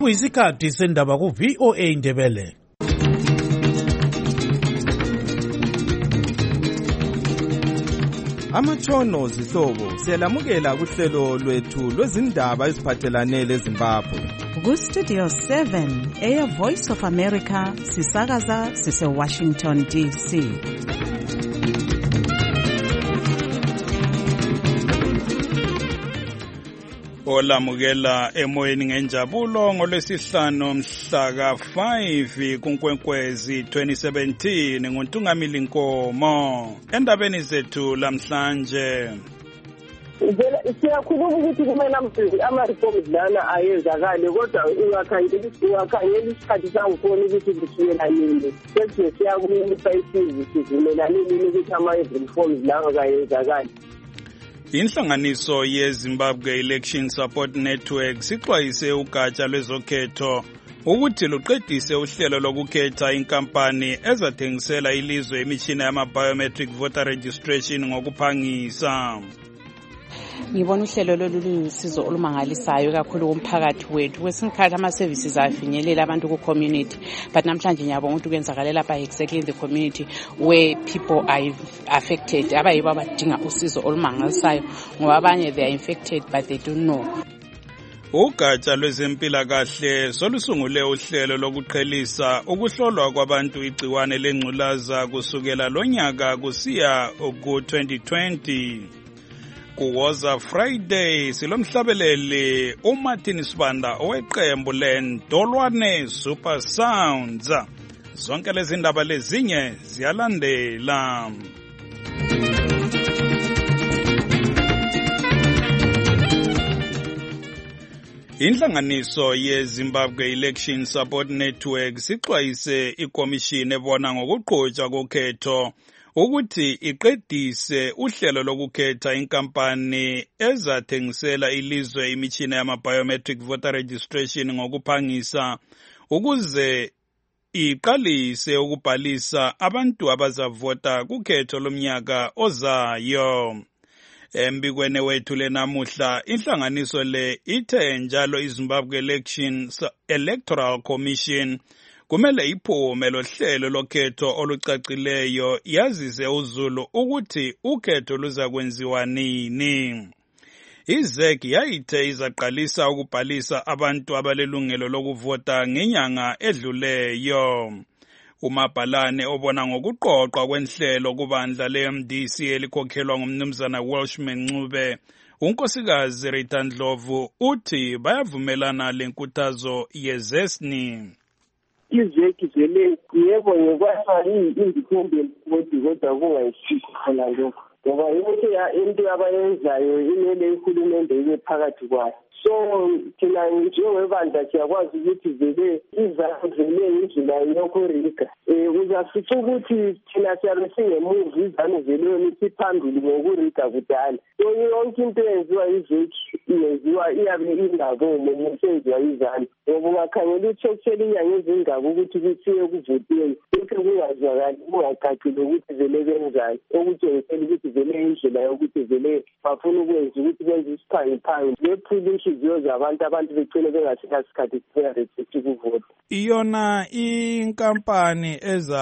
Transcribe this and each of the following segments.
Kuyisikhathi sendaba ku VOA Indebele. Amatshono zihlobo siyalamukela kuhlelo lwethu lwezindaba eziphathelane leZimbabwe. Ku Studio 7 Air Voice of America sisakaza sise Washington DC. Olamukela emoyeni ngenjabulo ngolwesihlanu mhla ka-5 kuNkwenkwezi 2017 nguNtungamili Nkomo. Endabeni zethu lamhlanje siyakhuluma ukuthi kumele ama-reforms lana ayenzakale, kodwa ungakhangela isikhathi sangikhona ukuthi kusukela nini sethi siyakumisa isizwe sivumelane nini ukuthi ama-reforms lawo kayenzakali. Inhlanganiso yeZimbabwe Election Support Network sixwayise ugatsha lwezokhetho ukuthi luqedise uhlelo lokukhetha inkampani ezathengisela ilizwe imitshina yama-biometric voter registration ngokuphangisa. Ngibona uhlelo lolusizo olumangalisayo kakhulu kumphakathi wethu. Kwesinye isikhathi ama-services afinyelela abantu ku-community, but namhlanje ngiyabonga ukuthi kwenzakale lapha exactly in the community where people are affected, abayibo abadinga usizo olumangalisayo ngoba abanye they are infected but they don't know. Ugatsha lwezempilakahle solusungule uhlelo lokuqhelisa ukuhlolwa kwabantu igciwane lengculaza kusukela lonyaka kusiya ku-2020. Kuwoza Friday silomhlabeleli uMartin Sibanda oweqembu leNdolwane Super Sounds. Zonke lezi ndaba lezinye ziyalandela. Inhlanganiso yeZimbabwe Election Support Network sixwayise ikomishini ebona ngokuqhutshwa kokhetho ukuthi iqedise uhlelo lokukhetha inkampani ezathengisela ilizwe imitshina yama-biometric voter registration ngokuphangisa ukuze iqalise ukubhalisa abantu abazavota kukhetho lomnyaka ozayo. Embikweni wethu lenamuhla inhlanganiso le ithe njalo iZimbabwe Electoral Commission kumele iphume lohlelo lokhetho olucacileyo yazise uZulu ukuthi ukhetho luza kwenziwa nini. IZEC yayithe izaqalisa ukubhalisa abantu abalelungelo lokuvota ngenyanga edluleyo. Umabhalane obona ngokuqoqwa kwenhlelo kubandla le-MDC elikhokhelwa ngumnumzana Welshman Ncube, unkosikazi Rita Ndlovu uthi bayavumelana lenkuthazo yezesni. IZEC vele yebo ngokwafa independent kodwa kungayisikho khona lokho ngoba yonke into abayenzayo imele ihulumende ibe phakathi kwayo. So thina njengebandla siyakwazi ukuthi vele izavele indlela yokurika uzafica ukuthi thina siyabe singemuva izanu vele siphambili ngokurika kudala. So yonke into eyenziwa IZEC yenziwa iyabe ingabomo ngokusenziwa izanu ngoba ungakhangela uthekisela inyanga ezingaba ukuthi kuthiwe kuvoteni lokho kungazwakali kungacacile ukuthi vele benzani okutshengisela ukuthi vele indlela yokuthi vele bafuna ukwenza ukuthi benze isiphangiphangi lephula inhliziyo abantu begcine bengasikhathi siyaresearch ukuvota. Iyona inkampani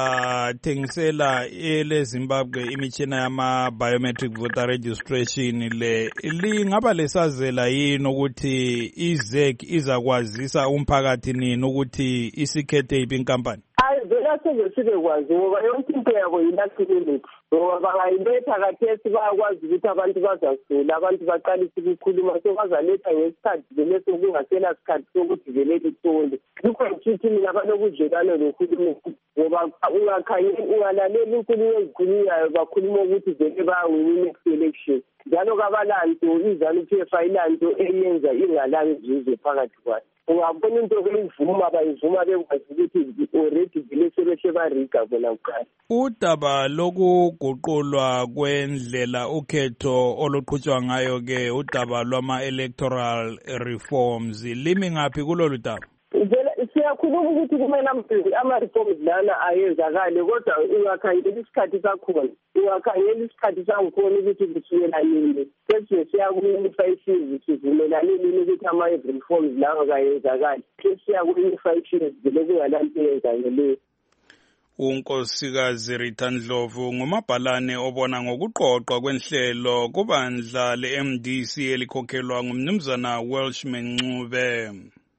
ezathengisela eleZimbabwe imitshina yama-biometric voter registration le lingaba lesazela yini ukuthi IZEC izakwazisa umphakathi nini ukuthi isikhethe iphi inkampani? Vele aseze sibekwazi ngoba yonke into yabo yilaqinilethi ngoba bangayiletha kathesi bayakwazi ukuthi abantu bazasula abantu baqalise ukukhuluma so bazaletha ngesikhathi vele sokungasela sikhathi sokuthi vele kuthole yikho ngithi mina banobudlelwane nohulumeni ngoba ungalaleli inkulumo ezikhulunywayo bakhuluma ukuthi vele bayawina i-next election njalo kabalanto izanu-PF ayilanto eyenza ingalanga izuzo phakathi kwayo. Ungabona into beyivuma bayivuma bekwazi ukuthi already vele sebehle barika bona kuqala. Udaba lokuguqulwa kwendlela ukhetho oluqhutshwa ngayo ke udaba lwama-electoral reforms limi ngaphi kulolu daba? Vele siyakhuluma ukuthi kumele ama-reforms lana ayenzakale, kodwa ungakhangela isikhathi sakhona, ungakhangela isikhathi sangikhona ukuthi kusukela nini. Sesiye siyakuyifa isizwe sivumelane nini ukuthi ama-reforms lawa kayenzakali. Sesiyakuyifa isizwe vele kungalanto eyenzakeleyo. uNkosikazi Rita Ndlovu ngumabhalane obona ngokuqoqwa kwenhlelo kubandla le-MDC elikhokhelwa ngumnumzana Welshman Ncube.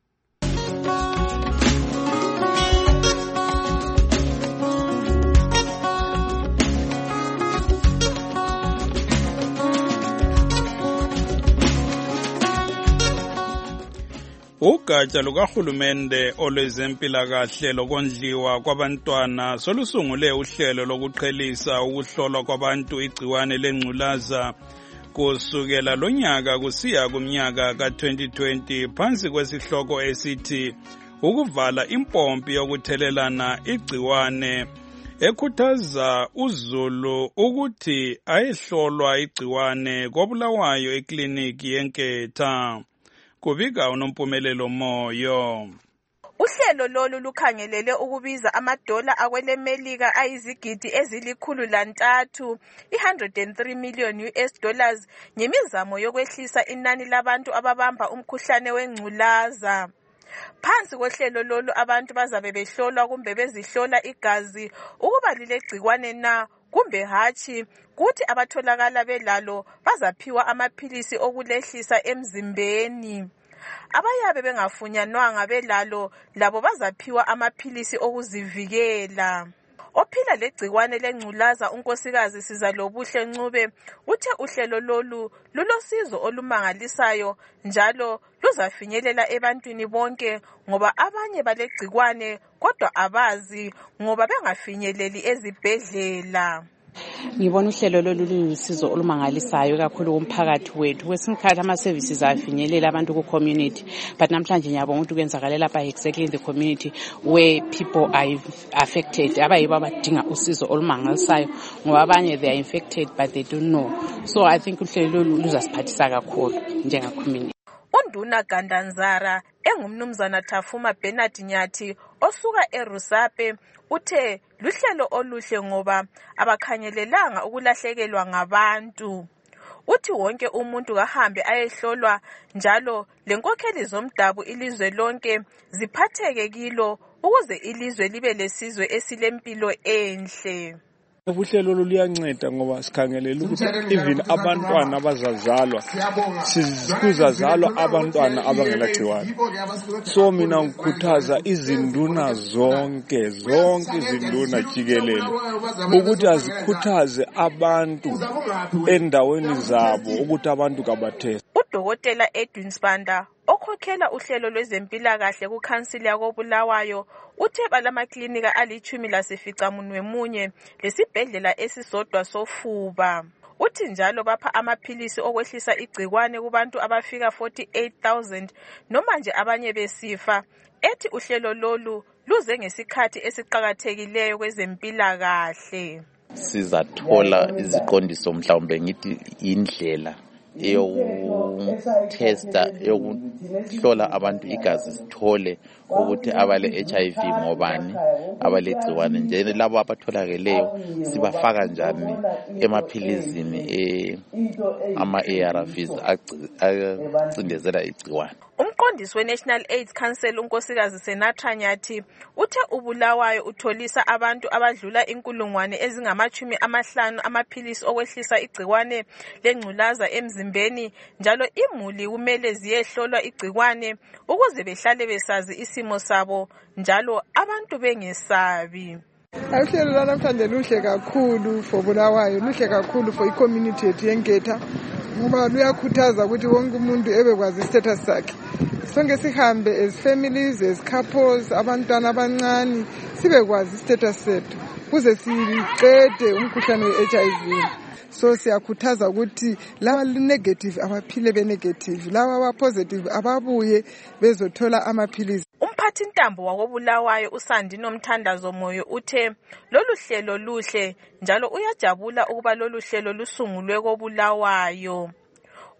Ugatsha lukahulumende olwezempilakahle lokondliwa kwabantwana solusungule uhlelo lokuqhelisa ukuhlolwa kwabantu igciwane lengculaza kusukela lonyaka kusiya kumnyaka ka-2020 phansi kwesihloko esithi ukuvala impompi yokuthelelana igciwane, ekhuthaza uzulu ukuthi ayehlolwa igciwane koBulawayo ekliniki yeNketha. Kubika uNompumelelo Moyo. Uhlelo lolu lukhangelele ukubiza amadola akwelemelika ayizigidi ezili-103, $103 million US, ngemizamo yokwehlisa inani labantu ababamba umkhuhlane wengculaza. Phansi kohlelo lolu abantu bazabe behlolwa kumbe bezihlola igazi ukuba lilegcikwane na kumbe hatshi, kuthi abatholakala belalo bazaphiwa amaphilisi okulehlisa emzimbeni. Abayabe bengafunyanwanga belalo labo bazaphiwa amaphilisi okuzivikela. Ophila legcikwane lengculaza uNkosikazi Sizalobuhle Ncube uthe uhlelo lolu lulosizo olumangalisayo njalo luzafinyelela ebantwini bonke ngoba abanye balegcikwane kodwa abazi ngoba bengafinyeleli ezibhedlela. Ngibona uhlelo lolu luyisizo olumangalisayo kakhulu kumphakathi wethu. Kwesinye isikhathi ama-services afinyelela abantu ku-community, but namhlanje ngiyabonga ukuthi kwenzakale lapha exactly in the community where people are affected, abayibo abadinga usizo olumangalisayo ngoba abanye they are infected but they don't know. So I think uhlelo lolu luzasiphathisa kakhulu njenga-community. UNduna Gandanzara engumnumzana Thafuma Bernard Nyathi osuka eRusape uthe luhlelo oluhle ngoba abakhangelelanga ukulahlekelwa ngabantu. Uthi wonke umuntu kahambe ayehlolwa njalo lenkokheli zomdabu ilizwe lonke ziphatheke kilo ukuze ilizwe libe lesizwe esilempilo enhle. Uhlelo luyanceda ngoba sikhangelela ukuthi even abantwana abazazalwa kuzazalwa abantwana abangelagciwane. So mina ngikhuthaza izinduna zonke izinduna jikelele ukuthi azikhuthaze abantu endaweni zabo ukuthi abantu kabatheste. UDokotela Edwin Sibanda okhokhela uhlelo lwezempilakahle kuKhansili yakoBulawayo uthe balamaklinika ali-11 lesibhedlela esisodwa sofuba. Uthi njalo bapha amaphilisi okwehlisa igcikwane kubantu abafika 48,000 noma nje abanye besifa. Ethi uhlelo lolu luze ngesikhathi esiqhakathekileyo kwezempilakahle. Sizathola iziqondiso mhlawumbe ngithi indlela eyokutesta yokuhlola abantu igazi sithole ukuthi abale HIV ngobani abalegciwane njene labo abatholakeleyo sibafaka njani emaphilizini ama-ARVs acindezela igciwane. Umqondisi we-National AIDS Council uNkosikazi Senatha Nyathi uthe uBulawayo utholisa abantu abadlula 50,000 amaphilisi okwehlisa igcikwane lengculaza emzimbeni njalo imuli kumele ziyehlolwa igcikwane ukuze behlale besazi isimo sabo njalo abantu bengesabi. Uhlelo lwanamhlanje luhle kakhulu for Bulawayo, luhle kakhulu for i-community yethu yeNketha ngoba luyakhuthaza ukuthi wonke umuntu ebekwazi status sakhe. Sonke sihambe as families, as couples, abantwana abancane sibekwazi status sethu kuze siqede umkhuhlane we-HIV. So siyakhuthaza ukuthi laba negative abaphile be-negative, laba positive ababuye bezothola amaphilisi. Umphathintambo wakoBulawayo uSandino Mthandazo Moyo uthe lolu hlelo luhle njalo uyajabula ukuba lolu hlelo lusungulwe koBulawayo.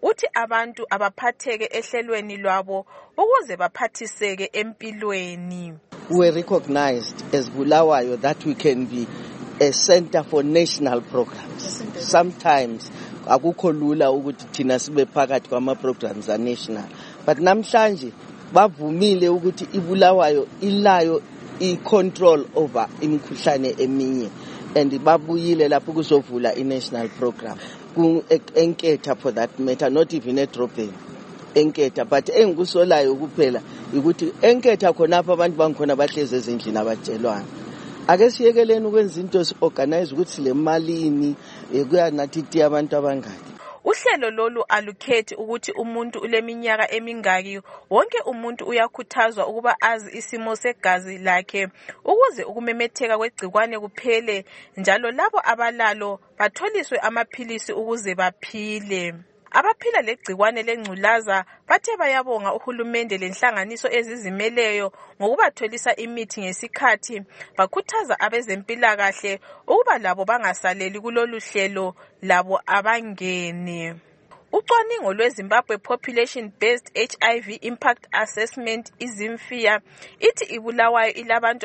uthi abantu abaphatheke ehlelweni lwabo ukuze baphathiseke empilweni. We recognized as Bulawayo that we can be a center for national programs. Sometimes akukho lula ukuthi thina sibe phakathi kwama programs are national, but namhlanje bavumile ukuthi iBulawayo ilayo i-control over imikhuhlane eminye, and babuyile lapho kuzovula i-national program enketha for that matter, not even edrobheni enketha. But engikusolayo kuphela ukuthi enketha khonapha abantu bangikhona bahlezi ezindlini abatshelwana. Ake siyekeleni ukwenza into si-organize ukuthi sile malini kuya nathi abantu abangaki. Uhlelo lolu alukhethi ukuthi umuntu uleminyaka emingaki. Wonke umuntu uyakhuthazwa ukuba azi isimo segazi lakhe ukuze ukumemetheka kwegcikwane kuphele, njalo labo abalalo batholiswe amaphilisi ukuze baphile. Abaphila legcikwane lengculaza bathe bayabonga uhulumende lenhlanganiso ezizimeleyo ngokubatholisa imithi ngesikhathi. Bakhuthaza abezempilakahle ukuba labo bangasaleli kulolu hlelo, labo abangene. Ucwaningo lweZimbabwe Population Based HIV Impact Assessment izimfia ithi iBulawayo ilabantu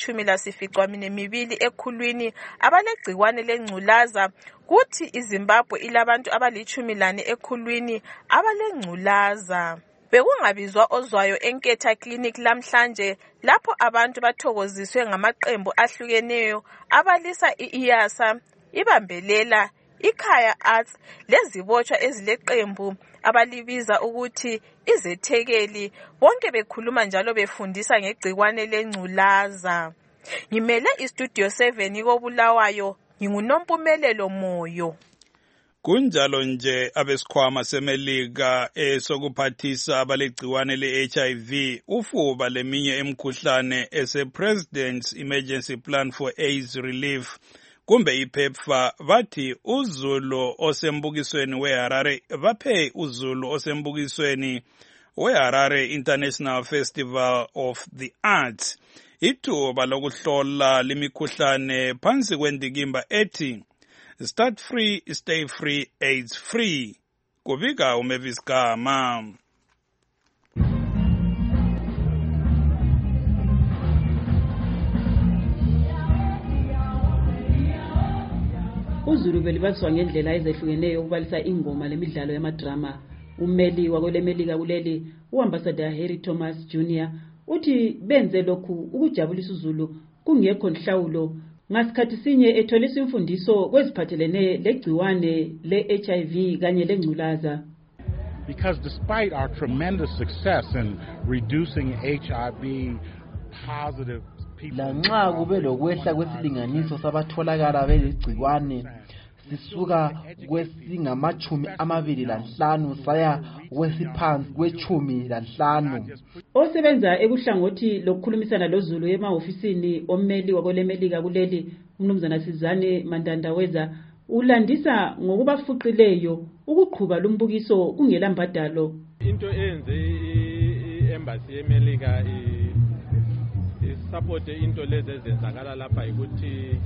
abali-12 ekhulwini abalegcikwane lengculaza, kuthi iZimbabwe ilabantu abali-14 ekhulwini abalengculaza. Bekungabizwa ozwayo enketha clinic lamhlanje lapho abantu bathokoziswe ngamaqembu ahlukeneyo abalisa iIASA, ibambelela, iKhaya Arts lezibotshwa ezileqembu abalibiza ukuthi izethekeli, bonke bekhuluma njalo befundisa ngegcikwane lengculaza. Ngimele iStudio 7 koBulawayo, nginguNompumelelo Moyo. Kunjalo nje abesikhwama semelika esokuphathisa abalegciwane le-HIV ufuba leminye emkhuhlane ese-President's Emergency Plan for AIDS Relief kumbe iPEPFAR bathi uZulu osembukisweni weHarare baphe uZulu osembukisweni weHarare International Festival of the Arts ithuba lokuhlola limikhuhlane phansi kwendikimba ethi Start Free, Stay Free, AIDS Free. Kubika uMavis Gama. uZulu belibaliswa ngendlela ezehlukeneyo ukubalisa ingoma lemidlalo yamadrama. Ummeli wakwelemelika kuleli uambassador Harry Thomas Jr. uthi benze lokhu ukujabulisa uZulu kungekho nhlawulo ngasikhathi sinye etholisa imfundiso kweziphathelene legciwane le-HIV kanye lengculaza. Because despite our tremendous success in reducing HIV positive lanxa kube lokwehla kwesilinganiso sabatholakala belegciwane sisuka kwesingama-25 saya kwesiphansi kwe-15. Osebenza ekuhlangothi lokukhulumisana loZulu emahofisini ommeli wakwelemelika kuleli umnumzana Sizane Mandandaweza ulandisa ngokubafuqileyo ukuqhuba lumbukiso kungela mbadalo. Into enze i-embassy yemelika support into lezi ezenzakala lapha ukuthi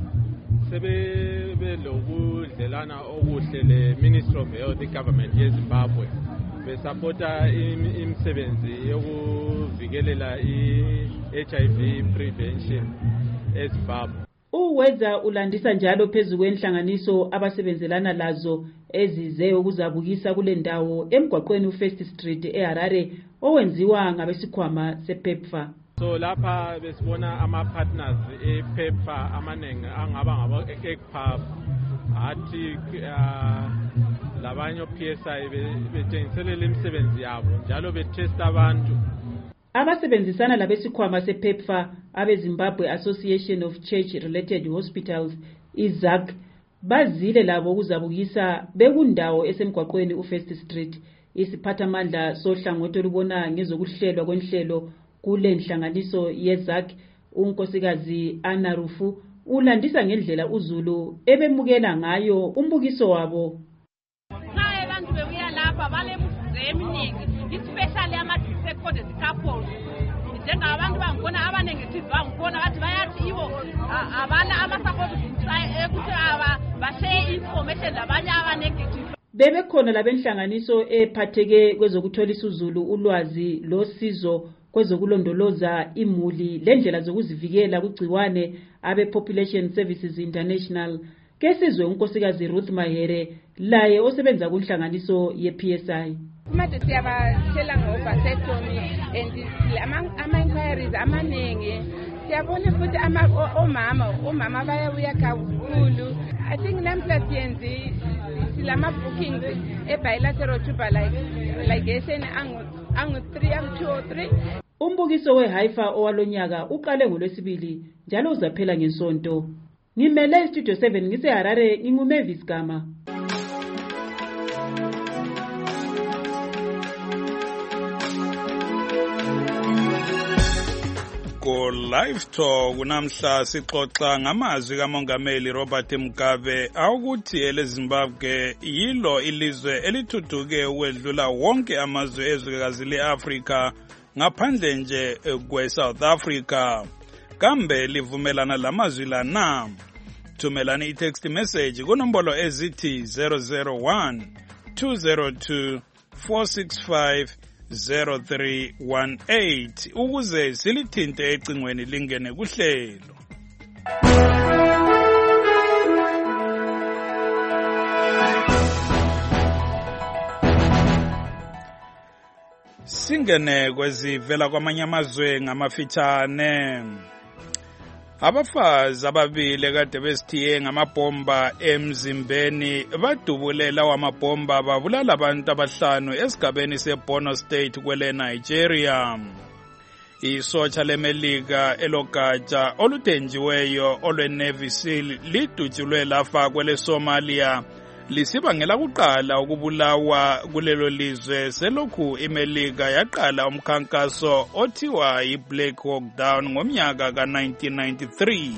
sebelokudlelana okuhle le-Ministry of Health i-government yeZimbabwe besupporta imisebenzi yokuvikelela i-HIV prevention eZimbabwe. Uweza ulandisa njalo phezu kwenhlanganiso abasebenzelana lazo ezize ukuzabukisa kule ndawo emgwaqweni uFirst Street eHarare owenziwa ngabesikhwama sePEPFAR. So lapha besibona ama-partners ePEPFAR amaningi angaba ngabo-ECPAF athi labanye o-PSI betshengiselela imisebenzi yabo njalo bethesta abantu. Abasebenzisana labesikhwama sePEPFAR abeZimbabwe Association of Church Related Hospitals iZAC bazile labo ukuzabukisa bekundawo esemgwaqweni uFirst Street. Isiphathamandla sohlangothi olubona ngezokuhlelwa kwenhlelo kule nhlanganiso yeZAC unkosikazi Anna Rufu ulandisa ngendlela uZulu ebemukela ngayo umbukiso wabo. Nxa abantu bebuya lapha balemibuzo eminingi especially ama-disabled couples njengabantu bangibona abaningi thizi bangibona bathi bayathi ibo abana ama-support ukuthi bashaye information labanye aba-negative. Bebekhona labenhlanganiso ephatheke kwezokutholisa uzulu ulwazi losizo kwezokulondoloza imuli lendlela zokuzivikela kugciwane abe-Population Services International. Kesizwe unkosikazi Ruth Mahere laye osebenza kunhlanganiso ye-PSI. Manje siyabatshela ngo-vasectomy and ama-inquiries amaningi. Siyabona futhi omama bayabuya kakhulu. I think namhla siyenzi silama bookings e-bilateral tuber ligation angu-2 or 3. Umbukiso we-Haifa owalonyaka uqale ngoLwesibili njalo uzaphela ngeSonto. Ngimele Studio 7 ngiseHarare nginguMavis Gama. Live Talk namhla sixoxa ngamazwi kaMongameli Robert Mugabe awukuthi eleZimbabwe yilo ilizwe elithuthuke ukwedlula wonke amazwe ezwekazi leAfrika ngaphandle nje kweSouth Africa. Kambe livumelana lamazwi lana? Thumelani i-text message kunombolo ezithi 001 202 465 0318 ukuze silithinte ecingweni lingene kuhlelo. Singene kwezivela kwamanye amazwe ngamafitshane. Abafazi ababili kade besithiye ngamabhomba emzimbeni badubulela wamabhomba babulala abantu abahlanu esigabeni seBorno State kwele Nigeria. Isotsha leMelika elogatsha oludenjiweyo olwe-Navy SEAL lidutshulwe lafa kwele Somalia lisibangela kuqala ukubulawa kulelo lizwe selokhu iMelika yaqala umkhankaso othiwa yi-Black Hawk Down ngomnyaka ka-1993.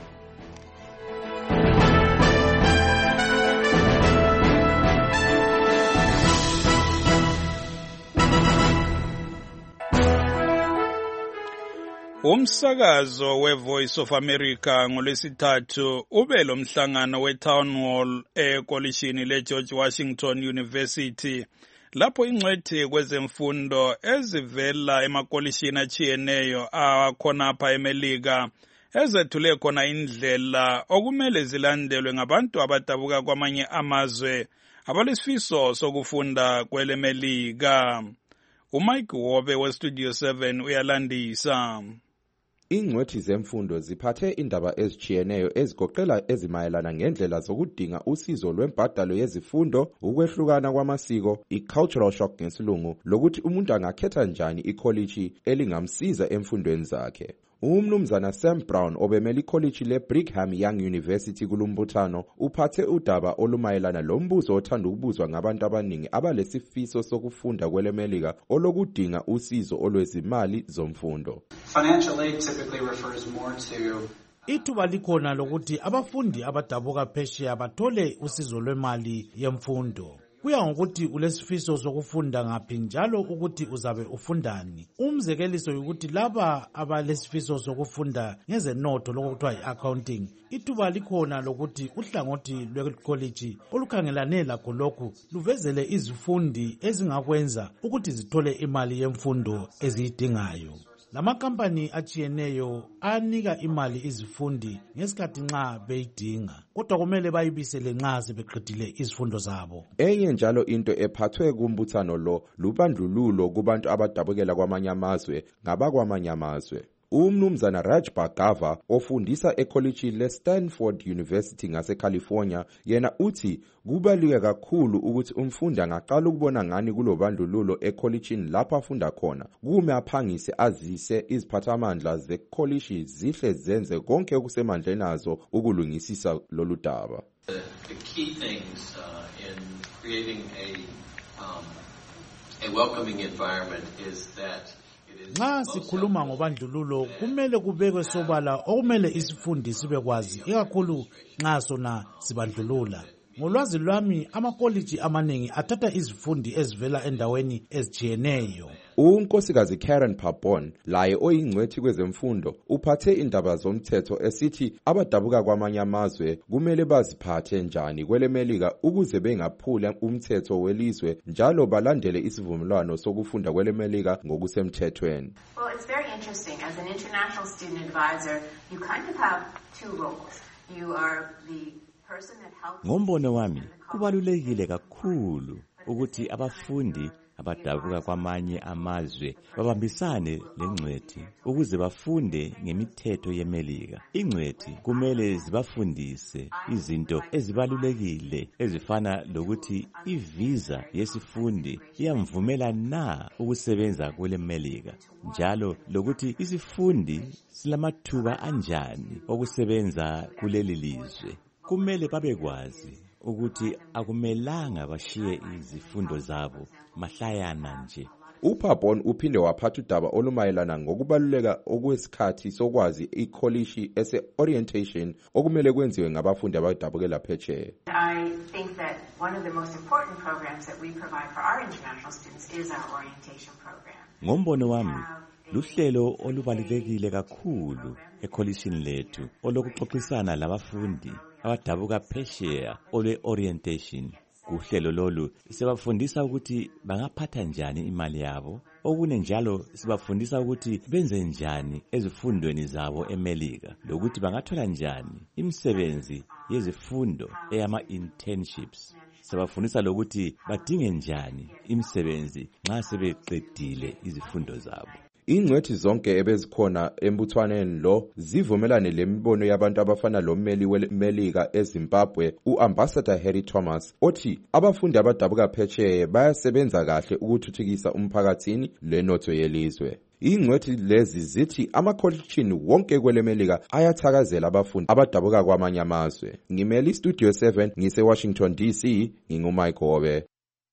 Umsakazo we-Voice of America ngolwesithathu ube lo mhlangano we-Town Hall ekolishini le-George Washington University lapho ingcwethi kwezemfundo ezivela emakolishini achiyeneyo akhonapha eMelika ezethule khona indlela okumele zilandelwe ngabantu abadabuka kwamanye amazwe abalesifiso sokufunda kwele Melika. uMike Wobe weStudio 7 uyalandisa. Ingcwethi zemfundo ziphathe indaba ezichiyeneyo ezigoqela ezimayelana ngendlela zokudinga usizo lwembadalo yezifundo, ukwehlukana kwamasiko, i-cultural shock ngesilungu, lokuthi umuntu angakhetha njani ikolishi elingamsiza emfundweni zakhe. Umnumzana Sam Brown obemele ikolishi le-Brigham Young University kulumbuthano uphathe udaba olumayelana lombuzo othanda ukubuzwa ngabantu abaningi abalesifiso sokufunda kwele Melika olokudinga usizo olwezimali zomfundo. Financial aid typically refers more to ithuba likhona lokuthi abafundi abadabuka phesheya bathole usizo lwemali yemfundo. Kuya ngokuthi ulesifiso sokufunda ngaphi njalo ukuthi uzabe ufundani. Umzekeliso ukuthi laba abalesifiso sokufunda ngezenotho lokuthiwa i-accounting, ithuba likhona lokuthi uhlangothi lwekoliji olukhangelane lakho lokhu luvezele izifundi ezingakwenza ukuthi zithole imali yemfundo eziyidingayo. Lamakampani achiyeneyo anika imali izifundi ngesikhathi nxa beyidinga, kodwa kumele bayibisele nxa sebeqedile izifundo zabo. Enye njalo into ephathwe kumbuthano lo lubandlululo kubantu abadabukela kwamanye amazwe ngabakwamanye amazwe. Umnumzana Raj Bhargava ofundisa ekolishi le-Stanford University ngase-California yena uthi kubaluleke kakhulu ukuthi umfundi angaqala ukubona ngani kulobandlululo ekolishini lapho afunda khona kume aphangise azise iziphathamandla zekolishi zihle zenze konke okusemandleni azo ukulungisisa lolu daba. The key things in creating a welcoming environment is that nxa sikhuluma ngobandlululo kumele kubekwe sobala okumele isifundi sibekwazi ikakhulu nxa sona sibandlulula. Ngolwazi lwami amakoliji amaningi athatha izifundi ezivela endaweni ezichiyeneyo. unkosikazi Karen Papon laye oyingcwethi kwezemfundo uphathe indaba zomthetho esithi abadabuka kwamanye amazwe kumele baziphathe njani kwelemelika ukuze bengaphula umthetho welizwe njalo balandele isivumelwano sokufunda kwelemelika ngokusemthethweni. Well, it's very interesting. As an international student advisor, you kind of have two roles. You are the person that helps. Ngombono wami kubalulekile kakhulu ukuthi abafundi abadabuka kwamanye amazwe babambisane lengcwethi ukuze bafunde ngemithetho yemelika. Ingcwethi kumele zibafundise izinto ezibalulekile ezifana lokuthi ivisa yesifundi iyamvumela na ukusebenza kule melika, njalo lokuthi isifundi silamathuba anjani okusebenza kuleli lizwe. Kumele babekwazi ukuthi akumelanga bashiye izifundo zabo mahlayana nje. UPapon uphinde waphatha udaba olumayelana ngokubaluleka okwesikhathi sokwazi ikholishi ese-orientation okumele kwenziwe ngabafundi abadabukela phetsheya. I think that one of the most important programs that we provide for our international students is our orientation program. Ngombono wami luhlelo olubalulekile kakhulu ekholishini lethu olokuxoxisana labafundi abadabuka phesheya olwe-orientation. Kuhlelo lolu sibafundisa ukuthi bangaphatha njani imali yabo, okune njalo sibafundisa ukuthi benze njani ezifundweni zabo emelika, lokuthi bangathola njani imisebenzi yezifundo eyama-internships. Sibafundisa lokuthi badinge njani imisebenzi nxa sebeqedile izifundo zabo. Ingcwethi zonke ebezikhona embuthwaneni lo zivumelane lemibono yabantu abafana lommeli wemelika eZimbabwe uAmbassador Harry Thomas othi abafundi abadabuka phetsheya bayasebenza kahle ukuthuthukisa umphakathini lenotho yelizwe. Ingcwethi lezi zithi amakholishini wonke kwelemelika ayathakazela abafundi abadabuka kwamanye amazwe. Ngimeli Studio 7 ngise Washington DC, nginguMike Hobe.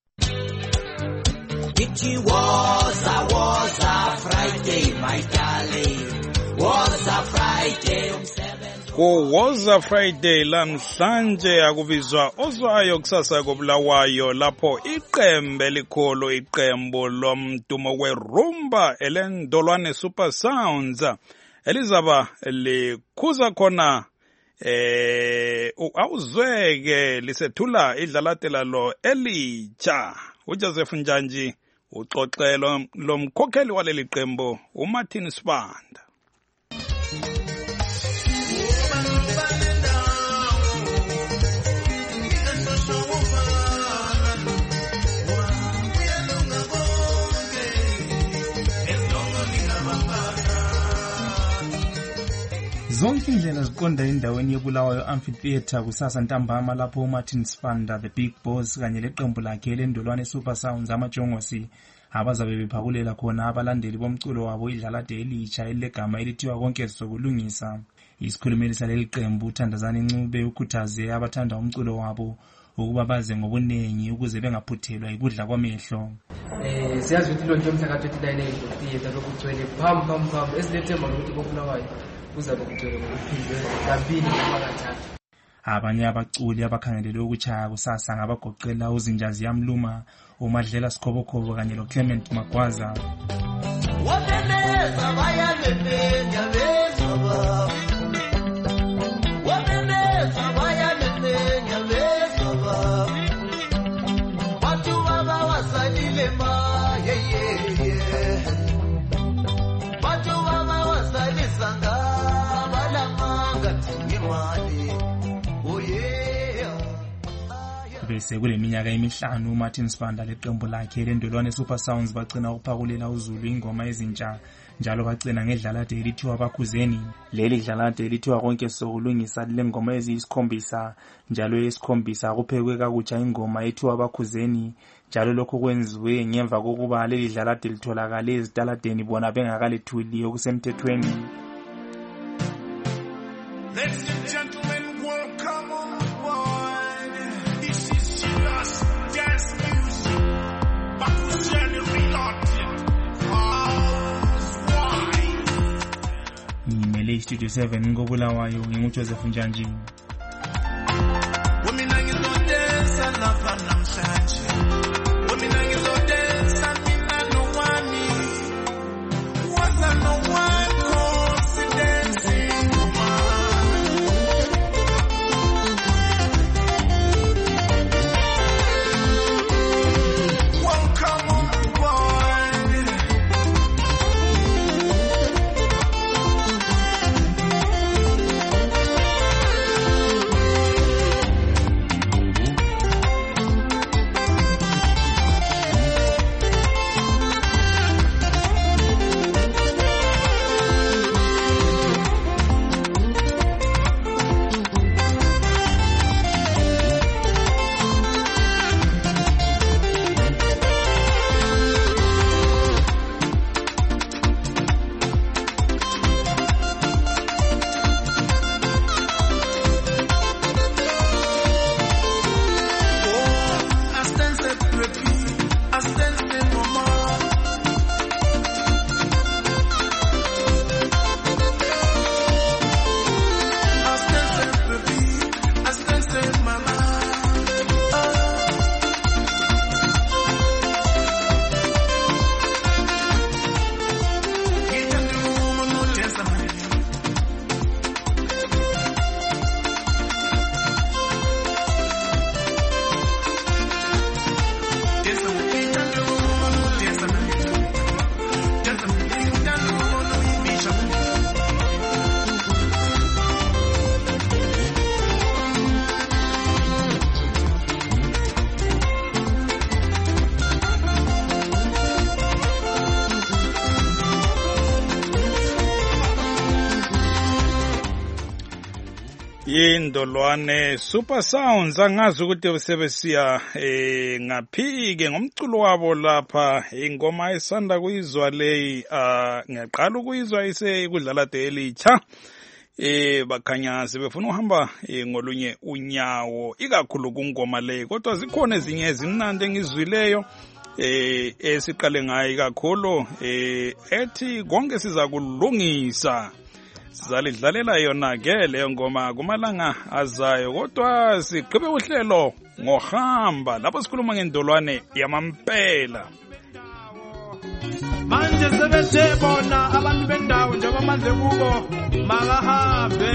It was a Friday, my darling. Was a Friday. Was a Friday lamhlanje akubizwa ozwayo kusasa kobulawayo lapho iqembe elikhulu iqembo lomdumo werumba elendolwane Super Sounds elizaba likhuza khona awuzweke lisethula idlalatela lo elitsha. uJoseph Njanji uxoxelo lomkhokheli waleli qembo uMartin Spanda. Zonke indlela ziqonda endaweni yebulawayo amphitheater kusasa ntambama lapho uMartin Spanda the Big Boss kanye leqembu lakhe lendolwane Super Sounds amajongosi abazabe bephakulela khona abalandeli bomculo wabo idlalade elitsha elegama elithiwa konke sokulungisa. Isikhulumeli saleli qembu uThandazani Ncube ukhuthaze abathanda umculo wabo ukuba baze ngobunengi ukuze bengaphuthelwa ikudla kwamehlo. Siyazi ukuthi lonke umhla ka-29 etheater lokugcwele pham esilethemba lokuthi kokulawayo kuzabe kugcwele ngokuphindwe kabili noma kathathu. Abanye abaculi abakhangelelwe ukuchaya kusasa ngabagoqela uZinjazi Yamluma, uMadlela Sikhobokhobo kanye loClement Magwaza. Wabeneza bayalembenya bezoba. Wabeneza bayalembenya bezoba. Watu baba wasalile ma yeah. Watu baba wasalisanga balamanga tingimali. Bese kule minyaka emihlanu uMartin Spanda leqembu lakhe lendolwane Super Sounds bagcina ukuphakulela uZulu ingoma ezintsha njalo bagcina ngedlalade elithiwa Bakhuzeni. Leli dlalade elithiwa konke sokulungisa lengoma eziyisikhombisa njalo esikhombisa kuphekwe kakutsha ingoma ethiwa Bakhuzeni njalo lokho kwenziwe ngemva kokuba leli dlalade litholakala ezitaladeni bona bengakalethuli okusemthethweni. Ladies and gentlemen, welcome on board. This is serious dance music. Bakhuzeni reloaded. Ngimele Studio 7 ngobulawayo nginguJoseph Njanji. Womina ngizodesa lapha namhlanje. Womina ngizodesa mina nowami. Indolwane Super Sounds angazi ukuthi sebesiya ngaphike ngomculo wabo lapha ingoma esanda kuyizwa leyi ngiyaqala ukuyizwa kudlala delitsha bakhanya sebefuna uhamba ngolunye unyawo ikakhulu kungoma leyi kodwa zikhona ezinye ezimnandi engizwileyo esiqale ngayo kakhulu ethi konke siza kulungisa sizalidlalela yona ke leyo ngoma kumalanga azayo kodwa sigqibe uhlelo ngohamba lapho sikhuluma ngendolwane yamampela manje sebethe bona abantu bendawo njengoba manje kubo makahambe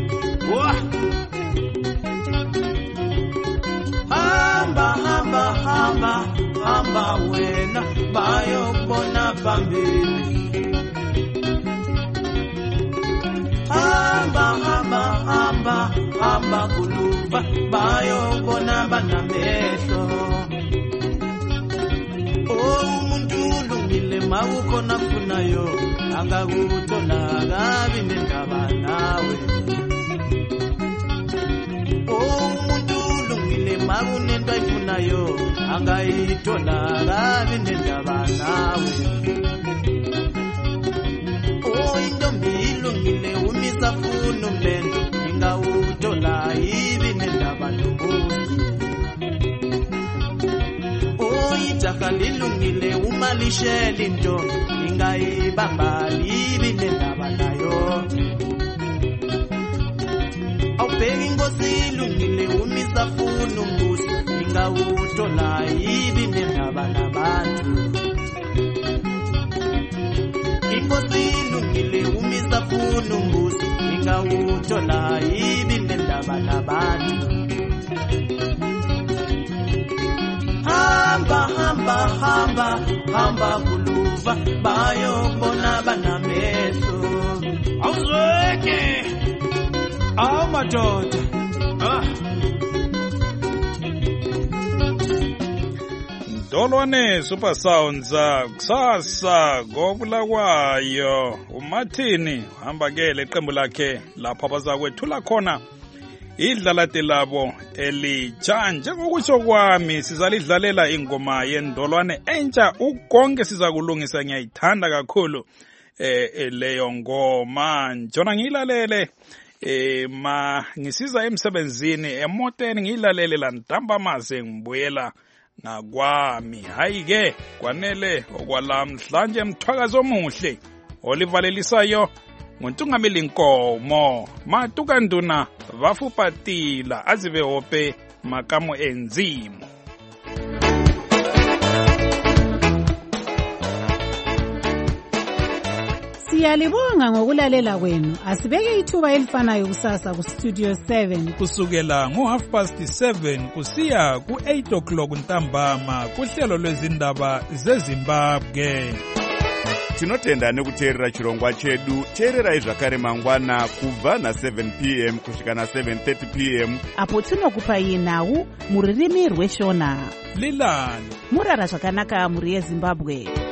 hamba wena bayobona phambili hamba kuluva bayobona banamehlo umuntu ulungile mawukhona funayo angakuthola kabi nendaba nawe umuntu ulungile makunento ayifunayo angayithola kabi nendaba nawe intombi ilungile umisafuna umlendo ingawuthola yibi nendaba nobuzi ijaha lilungile uma lishela into ingayibamba yibi nendaba nayo awubheki inkosi ilungile umisafuna umbuso ingawuthola yibi nendaba nabantu inkosi ilungile umisafuna umbuso ingawuthola yibi nendaba nabantu hamba kuluva bayobona banamehlo awuzweke madoda Ndolwane Super Sounds kusasa ngobulakwayo uMartin hamba ke leqembu lakhe lapha bazakwethula khona idlalate labo elitsha njengokusho kwami sizalidlalela ingoma yendolwane entsha ukonke sizakulungisa ngiyayithanda kakhulu leyo ngoma njona ngiyilalele ngisiza emsebenzini emoteni ngiyilalele la ntambamaze ngibuyela ngakwami hayi ke kwanele okwalamhlanje mthwakazo omuhle olivalelisayo ngontungameli inkomo matuka nduna vafupatila azive hope makamo enzimo Siyalibonga ngokulalela kwenu. Asibeke ithuba elifanayo kusasa ku Studio 7 kusukela ngo7:30 kusiya ku8:00 ntambama kuhlelo lwezindaba zeZimbabwe. Tinotenda nekuteerera chirongwa chedu. Teererai zvakare mangwana kubva na7 p.m. kusvika na7:30 p.m. apo tinokupai nhau muririmi rweshona. Lilani murara zvakanaka muri yeZimbabwe.